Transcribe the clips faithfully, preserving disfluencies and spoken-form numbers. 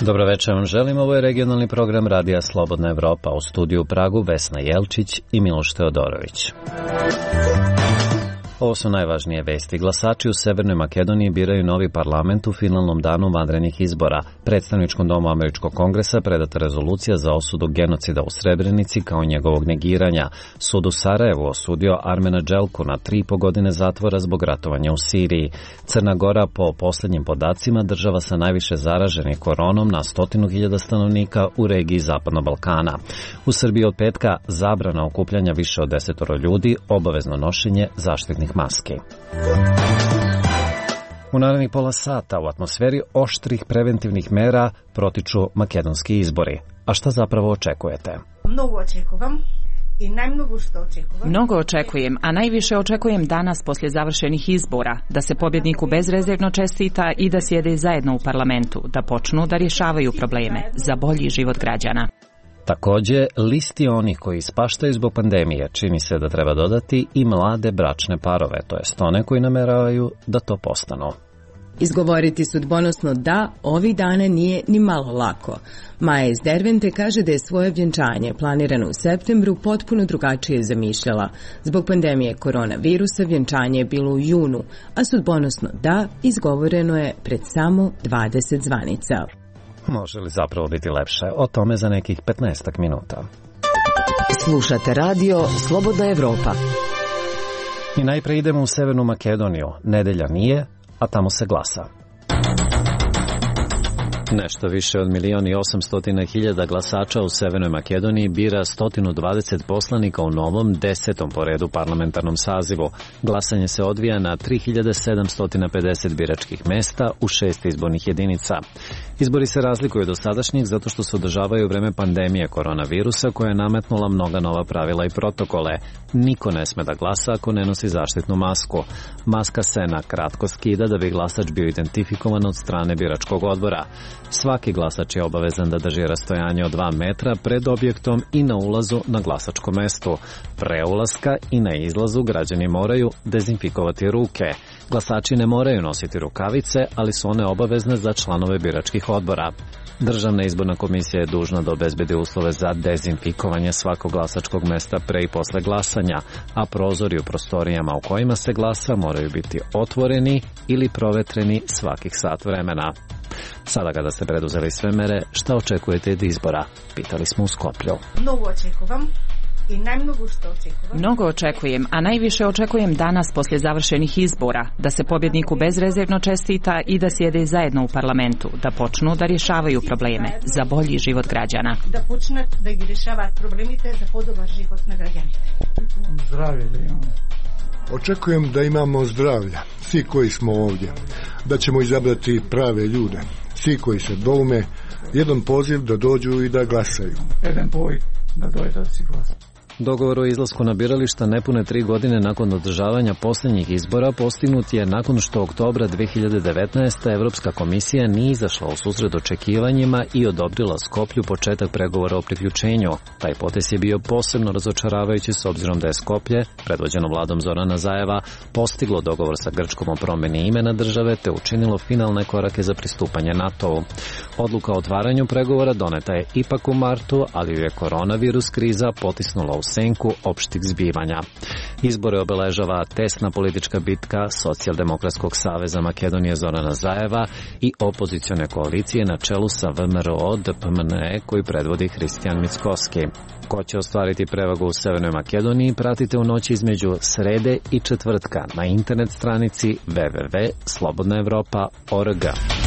Dobro večer vam želim, ovo je regionalni program Radija Slobodna Evropa, u studiju u Pragu Vesna Jelčić i Miloš Teodorović. Ovo su najvažnije vesti. Glasači u Severnoj Makedoniji biraju novi parlament u finalnom danu vanrednih izbora. Predstavničkom domu Američkog kongresa predata rezolucija za osudu genocida u Srebrenici kao njegovog negiranja. Sud u Sarajevu osudio Armena Dželku na tri i po godine zatvora zbog ratovanja u Siriji. Crna Gora, po posljednjim podacima, država sa najviše zaraženih koronom na stotinu hiljada stanovnika u regiji Zapadnog Balkana. U Srbiji od petka zabrana okupljanja više od desetoro ljudi, obavezno nošenje zaštitnih maske. U narednih pola sata u atmosferi oštrih preventivnih mera protiču makedonski izbori. A šta zapravo očekujete? Mnogo očekujem i najmnogo što očekujem. Mnogo očekujem, a najviše očekujem danas poslije završenih izbora, da se pobjedniku bezrezervno čestita i da sjede zajedno u parlamentu, da počnu da rješavaju probleme za bolji život građana. Također, listi onih koji ispaštaju zbog pandemije čini se da treba dodati i mlade bračne parove, to jest one koji nameravaju da to postanu. Izgovoriti sudbonosno da ovih dana nije ni malo lako. Maja iz Dervente kaže da je svoje vjenčanje planirano u septembru potpuno drugačije zamišljala. Zbog pandemije koronavirusa vjenčanje je bilo u junu, a sudbonosno da izgovoreno je pred samo dvadeset zvanica. Može li zapravo biti lepše? O tome za nekih petnaestak minuta. Slušate radio Slobodna Evropa. I najprije idemo u Severnu Makedoniju. Nedelja nije, a tamo se glasa. Nešto više od milion i osamstotina hiljada glasača u Severnoj Makedoniji bira sto dvadeset poslanika u novom desetom po redu parlamentarnom sazivu. Glasanje se odvija na tri hiljade sedamsto pedeset biračkih mesta u šest izbornih jedinica. Izbori se razlikuju od sadašnjih zato što se održavaju u vreme pandemije koronavirusa koja je nametnula mnoga nova pravila i protokole. Niko ne sme da glasa ako ne nosi zaštitnu masku. Maska se na kratko skida da bi glasač bio identifikovan od strane biračkog odbora. Svaki glasač je obavezan da drži rastojanje od dva metra pred objektom i na ulazu na glasačko mesto. Pre ulaska i na izlazu građani moraju dezinfikovati ruke. Glasači ne moraju nositi rukavice, ali su one obavezne za članove biračkih odbora. Državna izborna komisija je dužna da obezbedi uslove za dezinfikovanje svakog glasačkog mesta pre i posle glasanja, a prozori u prostorijama u kojima se glasa moraju biti otvoreni ili provetreni svakih sat vremena. Sada kada ste preduzeli sve mere, šta očekujete od izbora? Pitali smo u Skoplju. Mnogo očekujem i najmnogo što očekujem. Mnogo očekujem, a najviše očekujem danas poslije završenih izbora, da se pobjedniku bezrezervno čestita i da sjede zajedno u parlamentu, da počnu da rješavaju probleme za bolji život građana. Da počne da gi rješavaju problemite za podobar život na građanite. Zdravlje da imamo. Očekujem da imamo zdravlja, svi koji smo ovdje, da ćemo izabrati prave ljude, svi koji se doume, jedan poziv da dođu i da glasaju. Jedan poziv da dođe da si glasa. Dogovor o izlasku na birališta nepune tri godine nakon održavanja posljednjih izbora postignut je nakon što oktobra dve hiljade devetnaeste. Evropska komisija nije izašla u susret očekivanjima i odobrila Skoplju početak pregovora o priključenju. Taj potez je bio posebno razočaravajući s obzirom da je Skoplje, predvođeno vladom Zorana Zajeva, postiglo dogovor sa Grčkom o promjeni imena države te učinilo finalne korake za pristupanje NATO-u. Odluka o otvaranju pregovora doneta je ipak u martu, ali ju je koronavirus kriza potisnula u senku opštih zbivanja. Izbore obeležava tesna politička bitka Socijaldemokratskog saveza Makedonije Zorana Zajeva i opozicione koalicije na čelu sa V M R O D P M N E koji predvodi Hristijan Mickoski. Ko će ostvariti prevagu u Severnoj Makedoniji pratite u noći između srede i četvrtka na internet stranici w w w tačka slobodna evropa tačka org.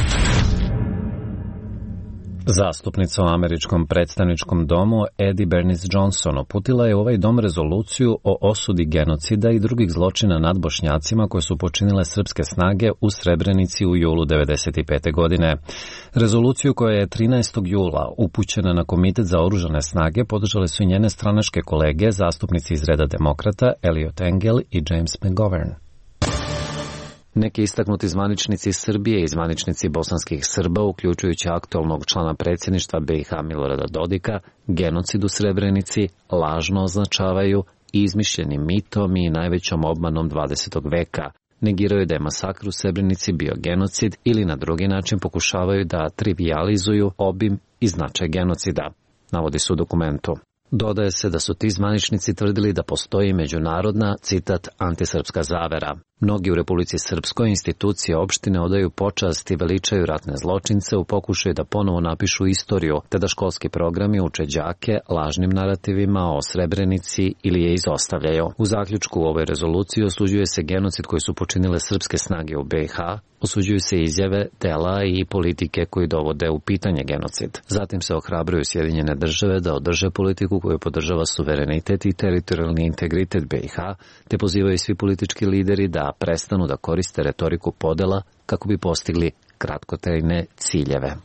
Zastupnica u američkom predstavničkom domu Eddie Bernice Johnson uputila je u ovaj dom rezoluciju o osudi genocida i drugih zločina nad Bošnjacima koje su počinile srpske snage u Srebrenici u julu devedeset pete. godine. Rezoluciju koja je trinaestog jula upućena na Komitet za oružane snage podržale su njene stranačke kolege, zastupnici iz reda demokrata Eliot Engel i James McGovern. Neki istaknuti zvaničnici Srbije i zvaničnici bosanskih Srba, uključujući aktualnog člana predsjedništva B i H Milorada Dodika, genocid u Srebrenici lažno označavaju izmišljenim mitom i najvećom obmanom dvadesetog veka. negiraju da je masakr u Srebrenici bio genocid ili na drugi način pokušavaju da trivijalizuju obim i značaj genocida, navodi se u dokumentu. Dodaje se da su ti zvaničnici tvrdili da postoji međunarodna, citat, antisrpska zavera. Mnogi u Republici Srpskoj institucije opštine odaju počast i veličaju ratne zločince u pokušaju da ponovo napišu istoriju, te da školski programi uče đake lažnim narativima o Srebrenici ili je izostavljaju. U zaključku u ovoj rezoluciji osuđuje se genocid koji su počinile srpske snage u B i H, osuđuju se izjave, dela i politike koji dovode u pitanje genocid. Zatim se ohrabruju Sjedinjene države da održe politiku koju podržava suverenitet i teritorijalni integritet B i H, te pozivaju svi politički lideri da prestanu da koriste retoriku podela kako bi postigli kratkotrajne ciljeve.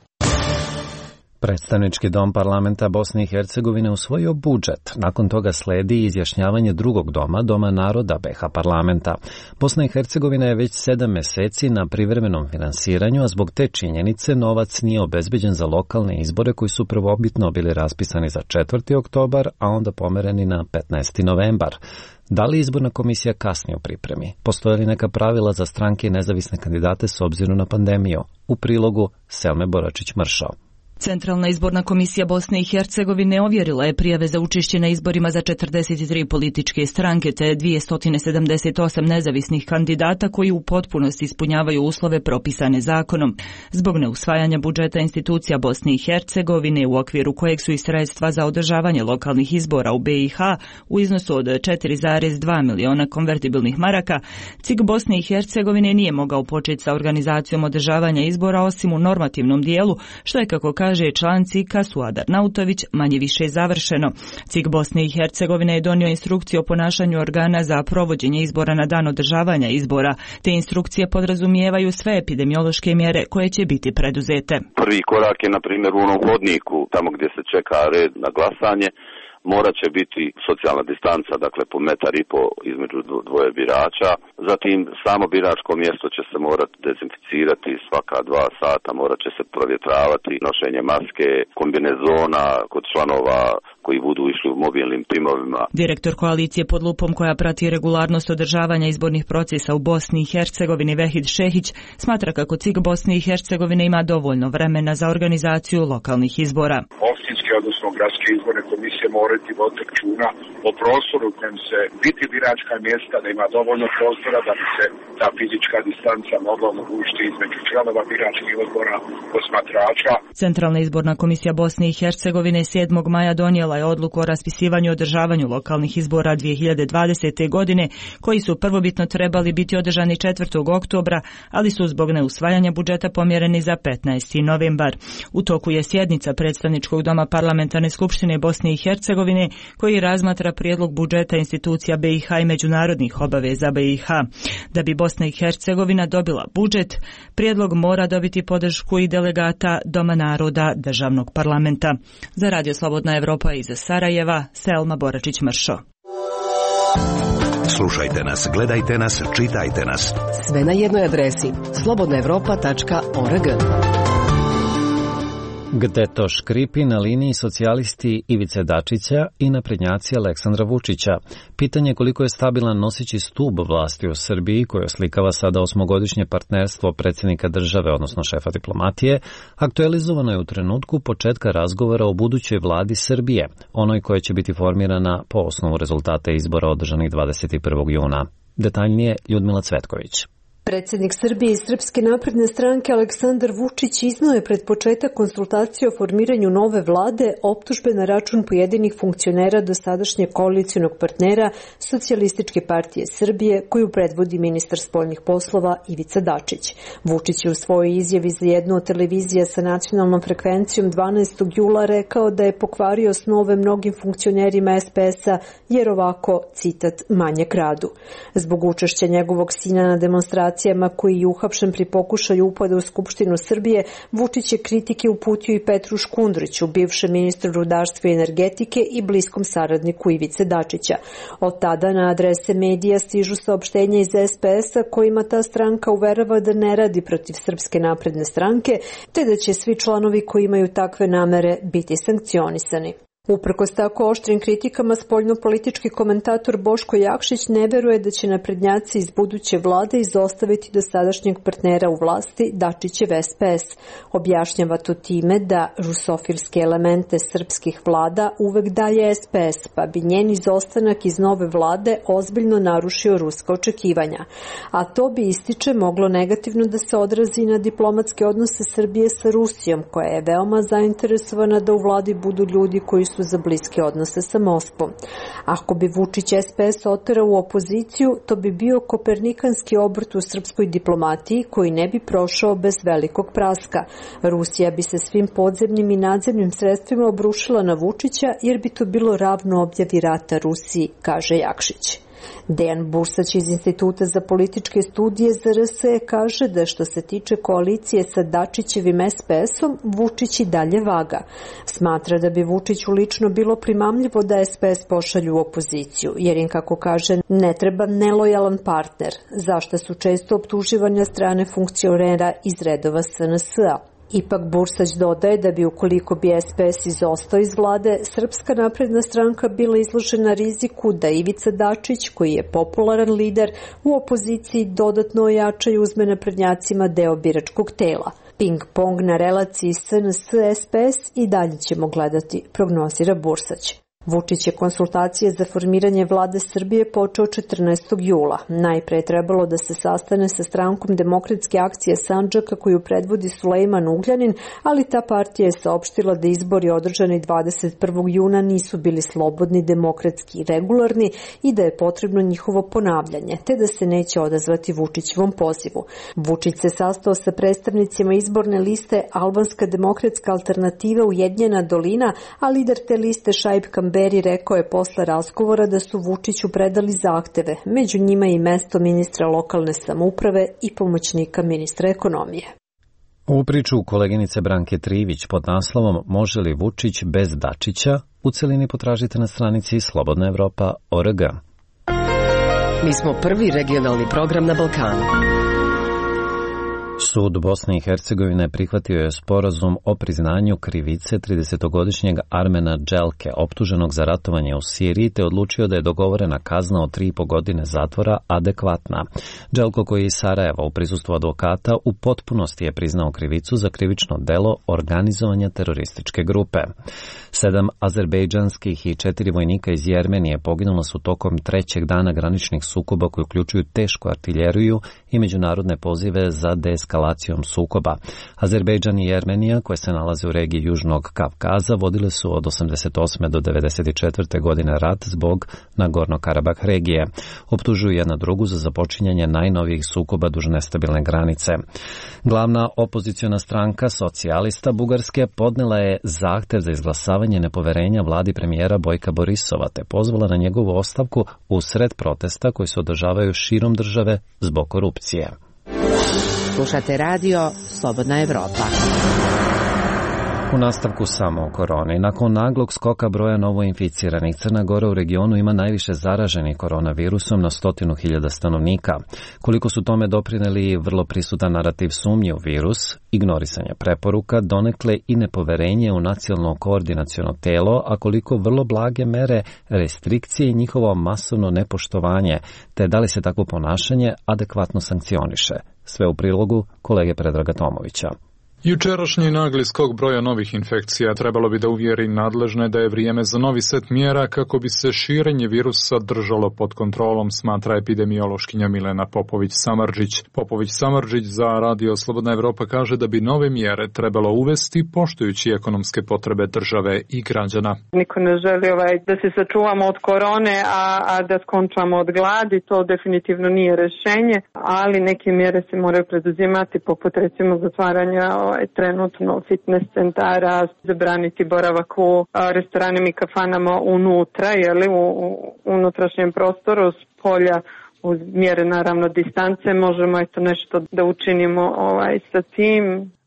Predstavnički dom parlamenta Bosne i Hercegovine usvojio budžet. Nakon toga sledi izjašnjavanje drugog doma, Doma naroda B H parlamenta. Bosna i Hercegovina je već sedam meseci na privremenom finansiranju, a zbog te činjenice novac nije obezbeđen za lokalne izbore koji su prvobitno bili raspisani za četvrti oktobar, a onda pomereni na petnaesti novembar. Da li izborna komisija kasni u pripremi? Postoje li neka pravila za stranke i nezavisne kandidate s obzirom na pandemiju? U prilogu Selme Boračić-Mršo. Centralna izborna komisija Bosne i Hercegovine ovjerila je prijave za učešće na izborima za četrdeset tri političke stranke te dvjesto sedamdeset osam nezavisnih kandidata koji u potpunosti ispunjavaju uslove propisane zakonom. Zbog neusvajanja budžeta institucija Bosne i Hercegovine u okviru kojeg su i sredstva za održavanje lokalnih izbora u B i H u iznosu od četiri zarez dva miliona konvertibilnih maraka, C I G Bosne i Hercegovine nije mogao početi sa organizacijom održavanja izbora osim u normativnom dijelu, što je, kako kaže kaže član C I K-a Suadar Nautović, manje više završeno. C I K Bosne i Hercegovine je donio instrukciju o ponašanju organa za provođenje izbora na dan održavanja izbora. Te instrukcije podrazumijevaju sve epidemiološke mjere koje će biti preduzete. Prvi korak je, na primjer, u onom hodniku, tamo gdje se čeka red na glasanje, morat će biti socijalna distanca, dakle po metar i po između dvoje birača. Zatim samo biračko mjesto će se morati dezinficirati svaka dva sata, morat će se provjetravati, nošenje maske, kombinezona kod članova koji budu išli u mobilnim timovima. Direktor koalicije pod lupom koja prati regularnost održavanja izbornih procesa u Bosni i Hercegovini Vehid Šehić smatra kako C I G Bosne i Hercegovine ima dovoljno vremena za organizaciju lokalnih izbora. Opštinske, odnosno gradske izborne komisije morati voditi računa o prostoru u kojem se biti biračka mjesta, da ima dovoljno prostora da bi se ta fizička distanca mogla omogućiti između članova biračkih odbora, posmatrača. Centralna izborna komisija Bosne i Hercegovine sedmog maja donijela je odluku o raspisivanju i održavanju lokalnih izbora dvije hiljade dvadesete. godine, koji su prvobitno trebali biti održani četvrtog oktobra, ali su zbog neusvajanja budžeta pomjereni za petnaesti novembar. U toku je sjednica predstavničkog doma parlamentarne skupštine Bosne i Hercegovine koji razmatra prijedlog budžeta institucija B i H i međunarodnih obaveza B i H. Da bi Bosna i Hercegovina dobila budžet, prijedlog mora dobiti podršku i delegata Doma naroda državnog parlamenta. Za Radio Slobodna Evropa iz Sarajeva, Selma Boračić-Mršo. Slušajte nas, gledajte nas, čitajte nas. Sve na jednoj adresi slobodna evropa tačka org. Gde to škripi na liniji socijalisti Ivice Dačića i naprednjaci Aleksandra Vučića. Pitanje koliko je stabilan noseći stub vlasti u Srbiji, koje oslikava sada osmogodišnje partnerstvo predsjednika države, odnosno šefa diplomatije, aktualizovano je u trenutku početka razgovora o budućoj vladi Srbije, onoj koja će biti formirana po osnovu rezultata izbora održanih dvadeset prvog juna. Detaljnije Ljudmila Cvetković. Predsjednik Srbije i Srpske napredne stranke Aleksandar Vučić iznio je pred početak konsultacije o formiranju nove vlade optužbe na račun pojedinih funkcionera dosadašnjeg koalicionog partnera Socijalističke partije Srbije, koju predvodi ministar spoljnih poslova Ivica Dačić. Vučić je u svojoj izjavi za jednu od televizija sa nacionalnom frekvencijom dvanaestog jula rekao da je pokvario snove mnogim funkcionerima S P S-a jer ovako, citat, manje kradu. Zbog učešća njegovog sina na demonstraciji koji je uhapšen pri pokušaju upada u Skupštinu Srbije, Vučić je kritike uputio i Petru Škundriću, bivšem ministru rudarstva i energetike i bliskom saradniku Ivice Dačića. Od tada na adrese medija stižu saopštenja iz S P S-a kojima ta stranka uverava da ne radi protiv Srpske napredne stranke, te da će svi članovi koji imaju takve namere biti sankcionisani. Uprkos tako oštrim kritikama, spoljnopolitički komentator Boško Jakšić ne veruje da će naprednjaci iz buduće vlade izostaviti dosadašnjeg partnera u vlasti Dačićev S P S. Objašnjava to time da rusofilske elemente srpskih vlada uvek daje S P S, pa bi njen izostanak iz nove vlade ozbiljno narušio ruska očekivanja. A to bi, ističe, moglo negativno da se odrazi na diplomatske odnose Srbije sa Rusijom, koja je veoma zainteresovana da u vladi budu ljudi koji su za bliske odnose sa Moskvom. Ako bi Vučić S P S oterao u opoziciju, to bi bio kopernikanski obrt u srpskoj diplomatiji koji ne bi prošao bez velikog praska. Rusija bi se svim podzemnim i nadzemnim sredstvima obrušila na Vučića jer bi to bilo ravno objavi rata Rusiji, kaže Jakšić. Dejan Bursać iz Instituta za političke studije za R S E kaže da što se tiče koalicije sa Dačićevim S P S-om, Vučić i dalje vaga. Smatra da bi Vučiću lično bilo primamljivo da S P S pošalju u opoziciju, jer im, kako kaže, ne treba nelojalan partner, zašto su često optuživanja strane funkcionera iz redova S N S-a. Ipak Bursać dodaje da bi, ukoliko bi S P S izostao iz vlade, Srpska napredna stranka bila izložena riziku da Ivica Dačić, koji je popularan lider, u opoziciji dodatno ojača i uzme naprednjacima deo biračkog tela. Ping-pong na relaciji S N S-S P S i dalje ćemo gledati, prognozira Bursać. Vučić je konsultacije za formiranje vlade Srbije počeo četrnaestog jula. Najpre je trebalo da se sastane sa strankom Demokratske akcije Sandžaka koju predvodi Sulejman Ugljanin, ali ta partija je saopštila da izbori održani dvadeset prvog juna nisu bili slobodni, demokratski i regularni i da je potrebno njihovo ponavljanje, te da se neće odazvati Vučićevom pozivu. Vučić se sastao sa predstavnicima izborne liste Albanska demokratska alternativa Ujedinjena dolina, a lider te liste Šaip Kamberi rekao je posle razgovora da su Vučiću predali zahteve, među njima i mesto ministra lokalne samouprave i pomoćnika ministra ekonomije. U priču koleginice Branke Trivić pod naslovom Može li Vučić bez Dačića? U celini potražite na stranici Slobodna Evropa точка org. Mi smo prvi regionalni program na Balkanu. Sud Bosne i Hercegovine prihvatio je sporazum o priznanju krivice tridesetogodišnjeg Armena Dželke, optuženog za ratovanje u Siriji, te odlučio da je dogovorena kazna od tri i po godine zatvora adekvatna. Dželko, koji je iz Sarajeva u prisustvu advokata, u potpunosti je priznao krivicu za krivično delo organizovanja terorističke grupe. Sedam azerbejdžanskih i četiri vojnika iz Jermenije poginula su tokom trećeg dana graničnih sukoba koji uključuju tešku artiljeriju i međunarodne pozive za deeskalacijom sukoba. Azerbejdžan i Jermenija, koje se nalaze u regiji Južnog Kavkaza, vodile su od osamdeset osme do devedeset četvrte godine rat zbog Nagorno-Karabah regije. Optužuju jedna drugu za započinjanje najnovijih sukoba duž nestabilne granice. Glavna opoziciona stranka Socijalista Bugarske podnela je zahtev za izglasavanje nepoverenja vladi premijera Bojka Borisova, te pozvala na njegovu ostavku usred protesta koji se održavaju širom države zbog korupcije. Slušate radio Slobodna Evropa. U nastavku samo o koroni. Nakon naglog skoka broja novoinficiranih, Crna Gora u regionu ima najviše zaraženih koronavirusom na stotinu hiljada stanovnika. Koliko su tome doprineli vrlo prisutan narativ sumnje u virus, ignorisanje preporuka, donekle i nepoverenje u nacionalno koordinaciono telo, a koliko vrlo blage mere, restrikcije i njihovo masovno nepoštovanje, te da li se takvo ponašanje adekvatno sankcioniše. Sve u prilogu kolege Predraga Tomovića. Jučerašnji nagli skok broja novih infekcija trebalo bi da uvjeri nadležne da je vrijeme za novi set mjera kako bi se širenje virusa držalo pod kontrolom, smatra epidemiološkinja Milena Popović-Samardžić. Popović-Samardžić za Radio Slobodna Evropa kaže da bi nove mjere trebalo uvesti poštujući ekonomske potrebe države i građana. Niko ne želi ovaj, da se sačuvamo od korone, a, a da skončamo od gladi, to definitivno nije rešenje, ali neke mjere se moraju preduzimati, poput recimo zatvaranja trenutno fitness centara, zabraniti boravak u restoranima i kafanama unutra, jeli, u, u unutrašnjem prostoru, s polja uz mjere naravno distance, možemo eto nešto da učinimo ovaj, sa tim.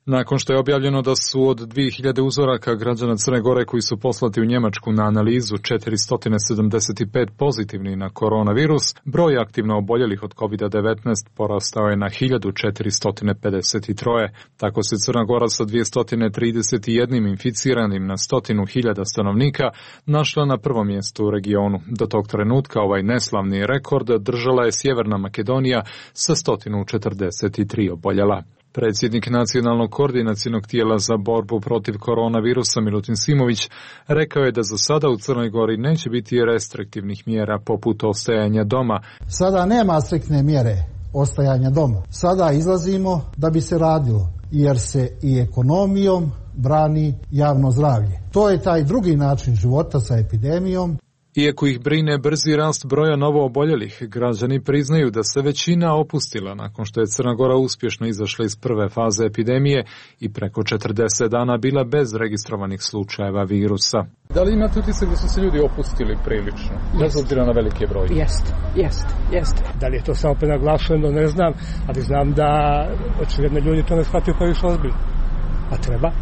Nakon što je objavljeno da su od dvije hiljade uzoraka građana Crne Gore koji su poslati u Njemačku na analizu četiristo sedamdeset pet pozitivni na koronavirus, broj aktivno oboljelih od kovid devetnaest porastao je na hiljadu četiristo pedeset tri. Tako se Crna Gora sa dvjesto trideset jedan inficiranim na stotinu hiljada stanovnika našla na prvom mjestu u regionu. Do tog trenutka ovaj neslavni rekord držala je Sjeverna Makedonija sa sto četrdeset tri oboljela. Predsjednik Nacionalnog koordinacionog tijela za borbu protiv koronavirusa Milutin Simović rekao je da za sada u Crnoj Gori neće biti restriktivnih mjera poput ostajanja doma. Sada nema striktne mjere ostajanja doma. Sada izlazimo da bi se radilo, jer se i ekonomijom brani javno zdravlje. To je taj drugi način života sa epidemijom. Iako ih brine brzi rast broja novooboljelih, građani priznaju da se većina opustila nakon što je Crna Gora uspješno izašla iz prve faze epidemije i preko četrdeset dana bila bez registrovanih slučajeva virusa. Da li imate utisak da su se ljudi opustili prilično, bez obzira na velike broje? Jeste, jeste, jeste. Da li je to samo prenaglašeno, ne znam, ali znam da očigledno ljudi to ne shvataju pa više ozbiljno. A treba?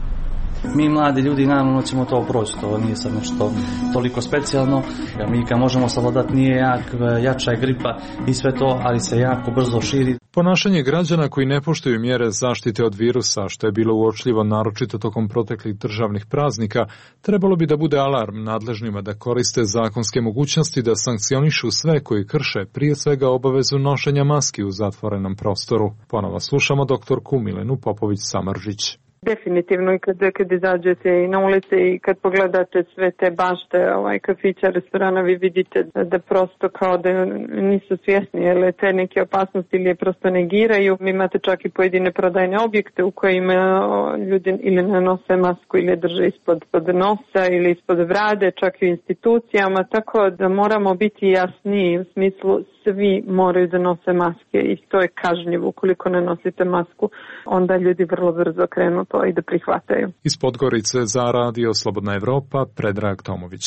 Mi mladi ljudi naravno ćemo to proći, to nije sad nešto toliko specijalno. Mi kad možemo savladati nije jak, jača je gripa i sve to, ali se jako brzo širi. Ponašanje građana koji ne poštuju mjere zaštite od virusa, što je bilo uočljivo naročito tokom proteklih državnih praznika, trebalo bi da bude alarm nadležnima da koriste zakonske mogućnosti da sankcionišu sve koji krše, prije svega obavezu nošenja maski u zatvorenom prostoru. Ponovo slušamo doktorku Milenu Popović-Samardžić. Definitivno i kad, kad izađete i na ulici i kad pogledate sve te bašte, ovaj, kafića, restorana, vi vidite da, da prosto kao da nisu svjesni, jer te neke opasnosti ili je prosto negiraju. Vi imate čak i pojedine prodajne objekte u kojima o, ljudi ili ne nose masku ili je drže ispod pod nosa ili ispod brade, čak i u institucijama, tako da moramo biti jasniji u smislu svi moraju da nose maske i to je kažnjivo. Ukoliko ne nosite masku, onda ljudi vrlo brzo krenu to i da prihvataju. Iz Podgorice za Radio Slobodna Evropa, Predrag Tomović.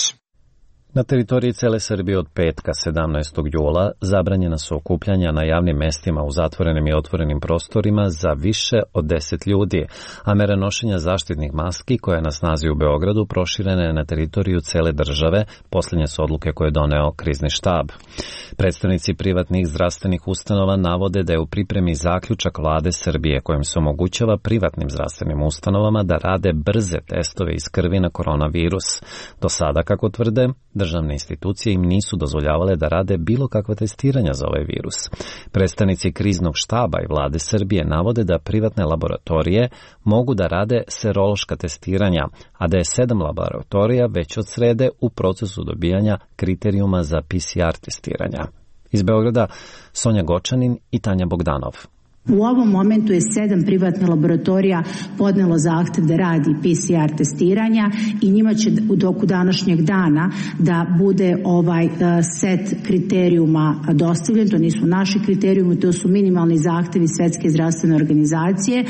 Na teritoriji cele Srbije od petka sedamnaestog jula zabranjena su okupljanja na javnim mestima u zatvorenim i otvorenim prostorima za više od deset ljudi, a mera nošenja zaštitnih maski koja je na snazi u Beogradu proširena je na teritoriju cele države. Posljednje su odluke koje je doneo krizni štab. Predstavnici privatnih zdravstvenih ustanova navode da je u pripremi zaključak vlade Srbije kojim se omogućava privatnim zdravstvenim ustanovama da rade brze testove iz krvi na koronavirus. Do sada, kako tvrde, državne institucije im nisu dozvoljavale da rade bilo kakva testiranja za ovaj virus. Predstavnici kriznog štaba i vlade Srbije navode da privatne laboratorije mogu da rade serološka testiranja, a da je sedam laboratorija već od srede u procesu dobijanja kriterijuma za P C R testiranja. Iz Beograda Sonja Gočanin i Tanja Bogdanov. U ovom momentu je sedam privatnih laboratorija podnelo zahtev da radi P C R testiranja i njima će u toku današnjeg dana da bude ovaj set kriterijuma dostavljen. To nisu naši kriterijumi, to su minimalni zahtevi Svetske zdravstvene organizacije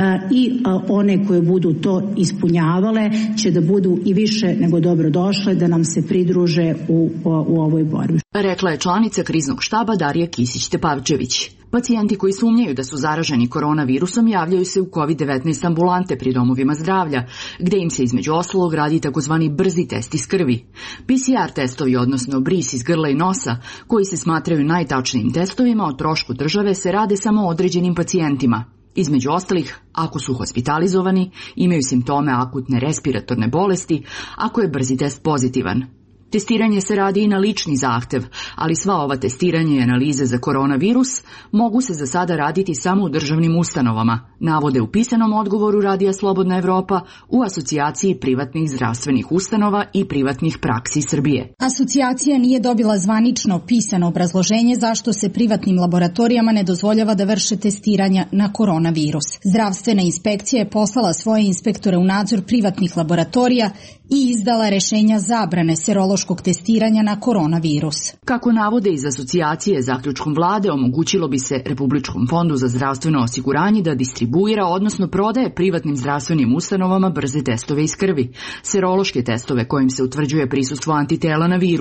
i one koje budu to ispunjavale će da budu i više nego dobro došle da nam se pridruže u, u ovoj borbi. Rekla je članica kriznog štaba Darija Kisić-Tepavčević. Pacijenti koji sumnjaju da su zaraženi koronavirusom javljaju se u kovid devetnaest ambulante pri domovima zdravlja, gde im se između ostalog radi takozvani brzi test iz krvi. P C R testovi, odnosno bris iz grla i nosa, koji se smatraju najtačnijim testovima o trošku države, se rade samo određenim pacijentima. Između ostalih, ako su hospitalizovani, imaju simptome akutne respiratorne bolesti, ako je brzi test pozitivan. Testiranje se radi i na lični zahtev, ali sva ova testiranja i analize za koronavirus mogu se za sada raditi samo u državnim ustanovama, navode u pisanom odgovoru Radija Slobodna Evropa u Asocijaciji privatnih zdravstvenih ustanova i privatnih praksi Srbije. Asocijacija nije dobila zvanično pisano obrazloženje zašto se privatnim laboratorijama ne dozvoljava da vrše testiranja na koronavirus. Zdravstvena inspekcija je poslala svoje inspektore u nadzor privatnih laboratorija i izdala rešenja zabrane serološkog testiranja na koronavirus. Kako navode iz asocijacije, zaključkom vlade omogućilo bi se Republičkom fondu za zdravstveno osiguranje da distribuira, odnosno prodaje privatnim zdravstvenim ustanovama brze testove iz krvi, serološke testove kojim se utvrđuje prisustvo antitela na virus.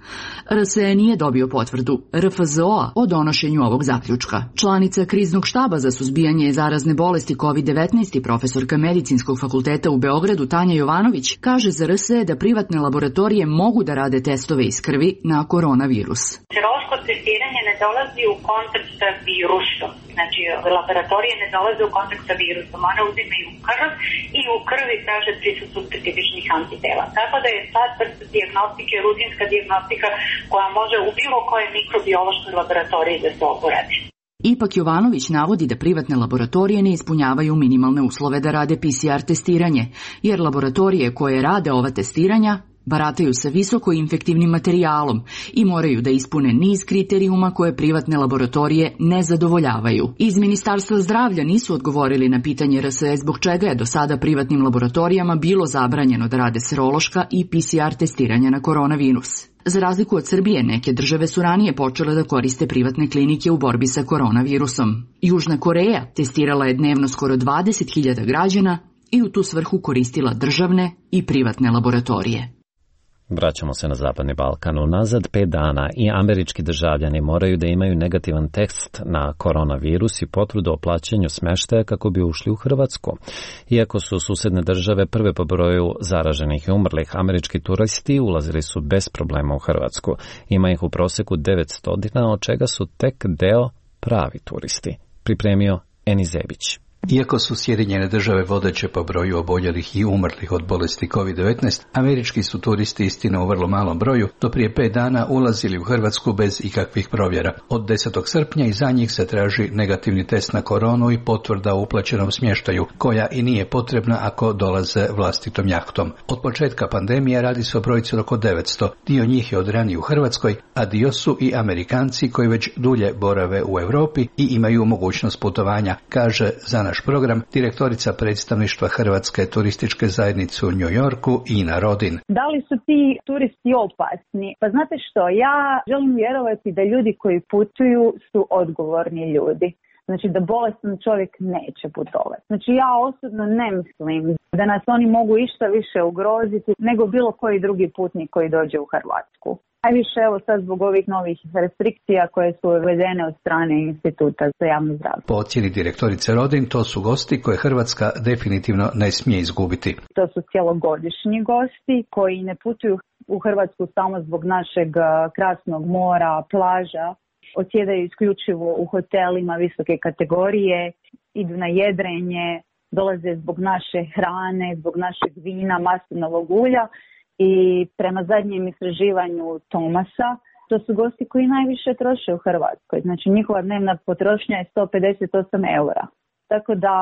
R S E nije dobio potvrdu R F Z O-a o donošenju ovog zaključka. Članica kriznog štaba za suzbijanje zarazne bolesti kovid devetnaest i profesorka Medicinskog fakulteta u Beogradu Tanja Jovanović kaže za R S E da privatne laboratorije mogu da rade testove iz krvi na koronavirus. Serološko testiranje ne dolazi u kontakt sa virusom. Znači, laboratorije ne dolaze u kontakt sa virusom. One uzimaju krv i u krvi traže prisutnost specifičnih antitela. Tako da je sad vrsta dijagnostike, rutinska dijagnostika koja može u bilo koje mikrobiološkoj laboratoriji da se oporadi. Ipak Jovanović navodi da privatne laboratorije ne ispunjavaju minimalne uslove da rade P C R testiranje, jer laboratorije koje rade ova testiranja barataju sa visoko infektivnim materijalom i moraju da ispune niz kriterijuma koje privatne laboratorije ne zadovoljavaju. Iz Ministarstva zdravlja nisu odgovorili na pitanje R S E zbog čega je do sada privatnim laboratorijama bilo zabranjeno da rade serološka i P C R testiranja na koronavirus. Za razliku od Srbije, neke države su ranije počele da koriste privatne klinike u borbi sa koronavirusom. Južna Koreja testirala je dnevno skoro dvadeset hiljada građana i u tu svrhu koristila državne i privatne laboratorije. Vraćamo se na Zapadni Balkan. Unazad pet dana i američki državljani moraju da imaju negativan test na koronavirus i potvrdu o plaćanju smeštaja kako bi ušli u Hrvatsku. Iako su susedne države prve po broju zaraženih i umrlih, američki turisti ulazili su bez problema u Hrvatsku. Ima ih u proseku devetsto, od čega su tek deo pravi turisti. Pripremio Eni Zebić. Iako su Sjedinjene države vodeće po broju oboljelih i umrlih od bolesti kovid devetnaest, američki su turisti istina u vrlo malom broju do prije pet dana ulazili u Hrvatsku bez ikakvih provjera. Od desetog srpnja i za njih se traži negativni test na koronu i potvrda o uplaćenom smještaju, koja i nije potrebna ako dolaze vlastitom jahtom. Od početka pandemije radi se o brojci oko devetsto, dio njih je od ranije u Hrvatskoj, a dio su i Amerikanci koji već dulje borave u Europi i imaju mogućnost putovanja, kaže za naš program direktorica predstavništva Hrvatske turističke zajednice u New Yorku Ina Rodin. Da li su ti turisti opasni? Pa znate što, ja želim vjerovati da ljudi koji putuju su odgovorni ljudi. Znači da bolestan čovjek neće putovati. Znači ja osobno ne mislim da nas oni mogu išta više ugroziti nego bilo koji drugi putnik koji dođe u Hrvatsku. Najviše evo sad zbog ovih novih restrikcija koje su uvedene od strane Instituta za javno zdravlje. Po ocjeni direktorice Rodin, to su gosti koje Hrvatska definitivno ne smije izgubiti. To su cjelogodišnji gosti koji ne putuju u Hrvatsku samo zbog našeg krasnog mora, plaža, odsjedaju isključivo u hotelima visoke kategorije, idu na jedrenje, dolaze zbog naše hrane, zbog našeg vina, maslinovog ulja. I prema zadnjem istraživanju Tomasa, to su gosti koji najviše troše u Hrvatskoj. Znači njihova dnevna potrošnja je sto pedeset osam eura. Tako da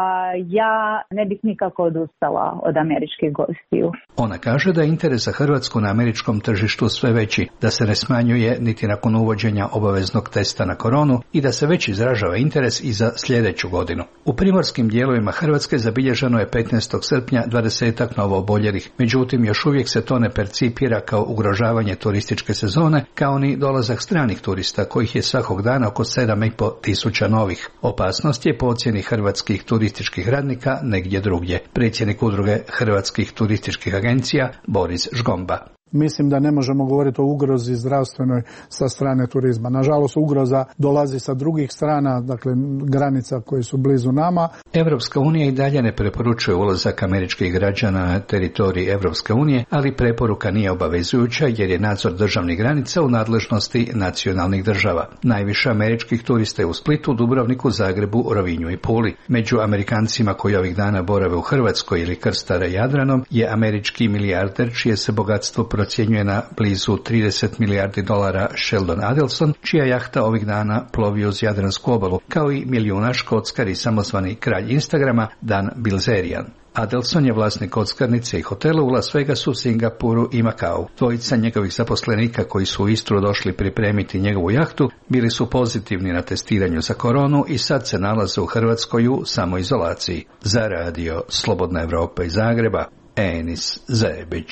ja ne bih nikako odustala od američkih gostiju. Ona kaže da je interes za Hrvatsku na američkom tržištu sve veći, da se ne smanjuje niti nakon uvođenja obaveznog testa na koronu i da se već izražava interes i za sljedeću godinu. U primorskim dijelovima Hrvatske zabilježeno je petnaestog srpnja dvadesetak novo oboljelih, međutim još uvijek se to ne percipira kao ugrožavanje turističke sezone, kao ni dolazak stranih turista kojih je svakog dana oko sedam i pol tisuća novih. Opasnost je po ocjeni Hrvatske hrvatskih turističkih radnika negdje drugdje. Predsjednik udruge hrvatskih turističkih agencija Boris Žgomba. Mislim da ne možemo govoriti o ugrozi zdravstvenoj sa strane turizma. Nažalost, ugroza dolazi sa drugih strana, dakle granica koje su blizu nama. Evropska unija i dalje ne preporučuje ulazak američkih građana na teritoriji Evropske unije, ali preporuka nije obavezujuća jer je nadzor državnih granica u nadležnosti nacionalnih država. Najviše američkih turista je u Splitu, Dubrovniku, Zagrebu, Rovinju i Puli. Među Amerikancima koji ovih dana borave u Hrvatskoj ili krstare Jadranom je američki milijarder čije se bogatstvo procjenjuje na blizu trideset milijardi dolara Sheldon Adelson, čija jahta ovih dana plovi uz Jadransku obalu, kao i milijunaš kockar i samozvani kralj Instagrama Dan Bilzerian. Adelson je vlasnik kockarnice i hotela u Las Vegasu, Singapuru i Makau. Dvojica njegovih zaposlenika koji su u Istru došli pripremiti njegovu jahtu bili su pozitivni na testiranju za koronu i sad se nalaze u Hrvatskoj u samoizolaciji. Za radio Slobodna Evropa iz Zagreba, Enis Zebić.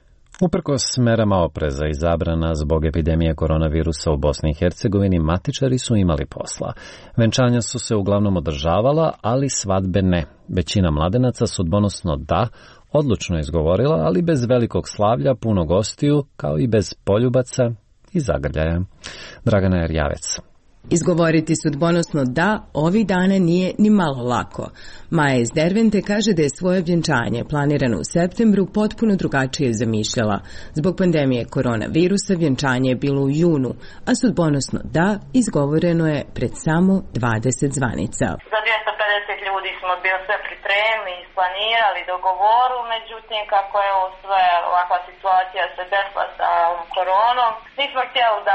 Uprkos merama opreza i zabrana zbog epidemije koronavirusa u Bosni i Hercegovini, matičari su imali posla. Venčanja su se uglavnom održavala, ali svadbe ne. Većina mladenaca sudbonosno da, odlučno izgovorila, ali bez velikog slavlja, puno gostiju, kao i bez poljubaca i zagrljaja. Dragana Erjavec. Izgovoriti sudbonosno da ovih dana nije ni malo lako. Maja iz Dervente kaže da je svoje vjenčanje planirano u septembru potpuno drugačije zamišljala. Zbog pandemije koronavirusa vjenčanje je bilo u junu, a sudbonosno da izgovoreno je pred samo dvadeset zvanica. Za dvjesto pedeset ljudi smo bili sve pripremili, isplanirali, dogovorili, međutim kako je ovo sve ovakva situacija se desila sa koronom, nismo htjeli da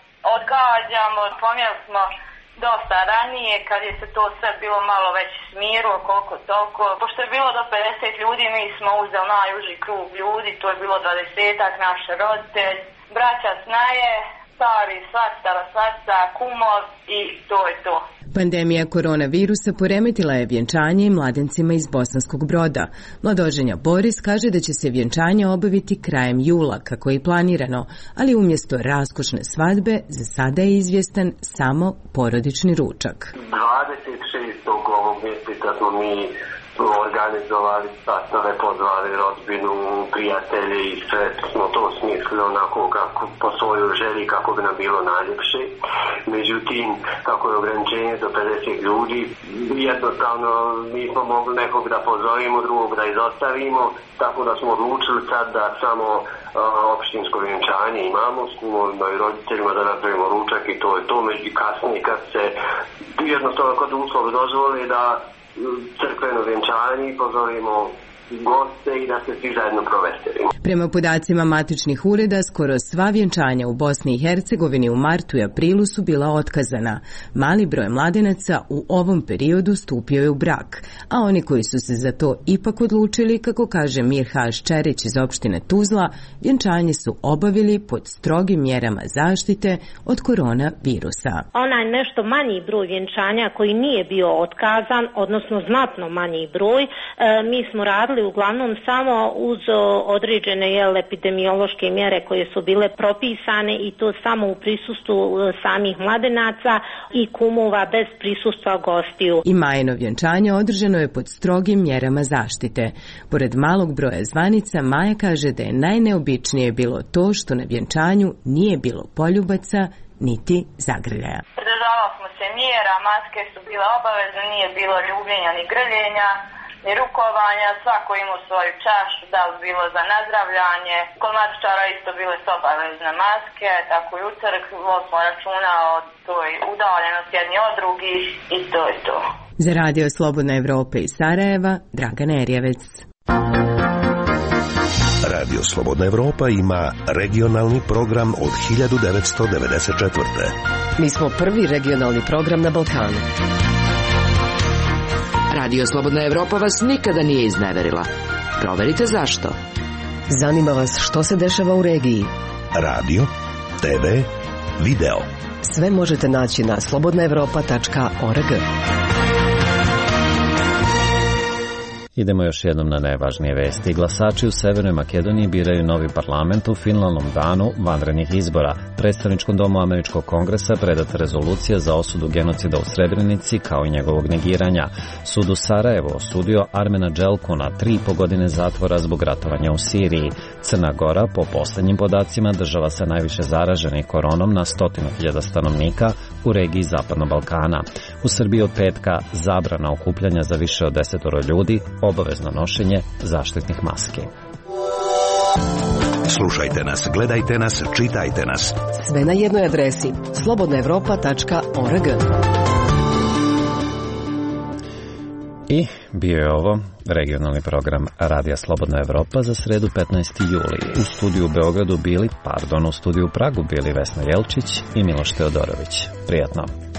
odgađamo, pomijeli smo dosta ranije kad je se to sve bilo malo već smirilo, koliko toliko. Pošto je bilo do pedeset ljudi, mi smo uzeli najuži krug ljudi, to je bilo dvadesetak, naš roditelj, braća snaje, stari, svastara, svasta, kumov i to je to. Pandemija koronavirusa poremetila je vjenčanje i mladencima iz Bosanskog Broda. Mladoženja Boris kaže da će se vjenčanje obaviti krajem jula, kako je planirano, ali umjesto raskošne svadbe, za sada je izvjestan samo porodični ručak. dvadeset šestog ovog mjeseca smo mi organizovali sastave, pozvali rodbinu, prijatelje i sve smo to smislili onako kako, po svojoj želji kako bi nam bilo najljepše. Međutim, kako je ograničenje do pedeset ljudi, jednostavno nismo mogli nekog da pozovimo, drugog da izostavimo, tako da smo odlučili sad da samo uh, opštinsko vjenčanje imamo s kumovima i roditeljima da napravimo ručak i to je to. Među kasnije kad se jednostavno kod uslovi dozvoli da crkveno vjenčanje pozovimo goste i da se svi zajedno proveselimo. Prema podacima matičnih ureda, skoro sva vjenčanja u Bosni i Hercegovini u martu i aprilu su bila otkazana. Mali broj mladenaca u ovom periodu stupio je u brak, a oni koji su se za to ipak odlučili, kako kaže Mirhaš Čerić iz opštine Tuzla, vjenčanje su obavili pod strogim mjerama zaštite od koronavirusa. Onaj nešto manji broj vjenčanja koji nije bio otkazan, odnosno znatno manji broj, e, mi smo radili uglavnom samo uz određene jel, epidemiološke mjere koje su bile propisane i to samo u prisustvu samih mladenaca i kumova bez prisustva gostiju. I Majino vjenčanje održano je pod strogim mjerama zaštite. Pored malog broja zvanica, Maja kaže da je najneobičnije bilo to što na vjenčanju nije bilo poljubaca niti zagrljaja. Pridržavali smo se mjera, maske su bile obavezne, nije bilo ljubljenja ni grljenja, ni rukovanja, svako imao svoju čašu, da li bilo za nazdravljanje. Kod matičara isto bile su obavezne maske, tako i u crkvi smo računa o toj udaljenosti jedni od drugih i to je to. Za Radio Slobodna Evropa iz Sarajeva, Dragana Erjavec. Radio Slobodna Evropa ima regionalni program od hiljadu devetsto devedeset četvrte. Mi smo prvi regionalni program na Balkanu. Radio Slobodna Evropa vas nikada nije izneverila. Proverite zašto. Zanima vas što se dešava u regiji. Radio, te ve, video. Sve možete naći na slobodna evropa tačka org. Idemo još jednom na najvažnije vesti. Glasači u Severnoj Makedoniji biraju novi parlament u finalnom danu vanrednih izbora. Predstavničkom domu Američkog kongresa predata rezolucija za osudu genocida u Srebrenici kao i njegovog negiranja. Sud u Sarajevo osudio Armena Dželku na tri i po godine zatvora zbog ratovanja u Siriji. Crna Gora, po posljednjim podacima, država sa najviše zaraženih koronom na stotinu hiljada stanovnika u regiji Zapadnog Balkana. U Srbiji od petka zabrana okupljanja za više od desetoro ljudi, obavezno nošenje zaštitnih maski. Slušajte nas, gledajte nas, čitajte nas. Sve na jednoj adresi slobodna evropa tačka org. I bio je ovo regionalni program Radija Slobodna Evropa za sredu petnaesti juli. U studiju u Beogradu bili, pardon, u studiju u Pragu bili Vesna Jelčić i Miloš Teodorović. Prijatno.